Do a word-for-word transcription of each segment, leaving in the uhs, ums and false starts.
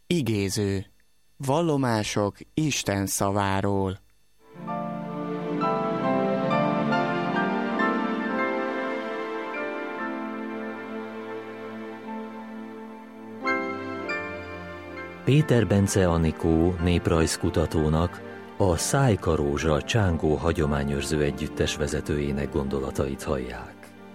Igéző. Vallomások Isten szaváról. Péter Bence Anikó néprajzkutatónak, a Szájka Rózsa Csángó hagyományőrző együttes vezetőjének gondolatait hallják.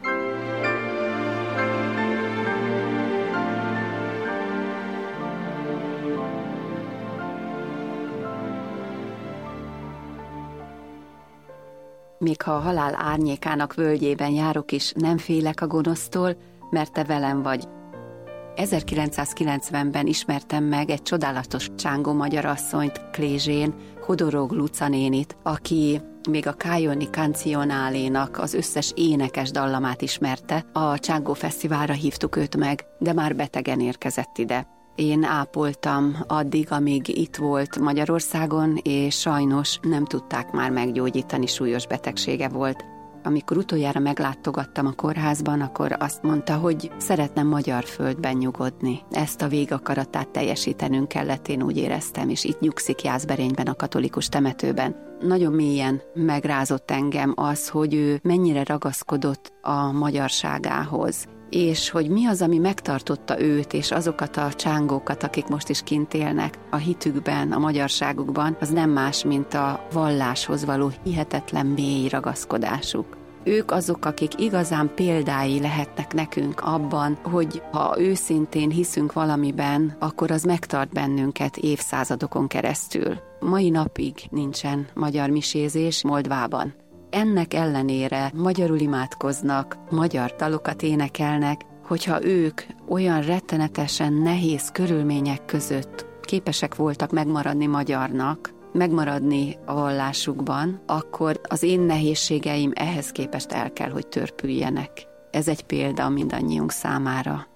Még ha a halál árnyékának völgyében járok is, nem félek a gonosztól, mert te velem vagy. ezerkilencszázkilencvenben ismertem meg egy csodálatos csángó magyar asszonyt, Klézsén, Hodorog Luca nénit, aki még a Kájoni Cancionálénak az összes énekes dallamát ismerte. A Csángó Fesztiválra hívtuk őt meg, de már betegen érkezett ide. Én ápoltam addig, amíg itt volt Magyarországon, és sajnos nem tudták már meggyógyítani, súlyos betegsége volt. Amikor utoljára meglátogattam a kórházban, akkor azt mondta, hogy szeretne magyar földben nyugodni. Ezt a végakaratát teljesítenünk kellett, én úgy éreztem, és itt nyugszik Jászberényben, a katolikus temetőben. Nagyon mélyen megrázott engem az, hogy ő mennyire ragaszkodott a magyarságához, és hogy mi az, ami megtartotta őt és azokat a csángókat, akik most is kint élnek a hitükben, a magyarságukban, az nem más, mint a valláshoz való hihetetlen mély ragaszkodásuk. Ők azok, akik igazán példái lehetnek nekünk abban, hogy ha őszintén hiszünk valamiben, akkor az megtart bennünket évszázadokon keresztül. Mai napig nincsen magyar misézés Moldvában. Ennek ellenére magyarul imádkoznak, magyar dalokat énekelnek, hogyha ők olyan rettenetesen nehéz körülmények között képesek voltak megmaradni magyarnak, megmaradni a vallásukban, akkor az én nehézségeim ehhez képest el kell, hogy törpüljenek. Ez egy példa mindannyiunk számára.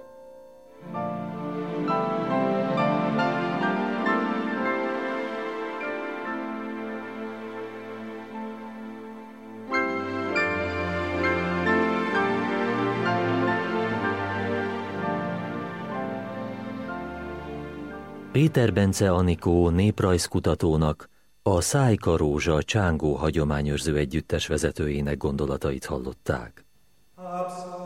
Péter Bence Anikó néprajzkutatónak, a Szájka Rózsa Csángó hagyományőrző együttes vezetőjének gondolatait hallották.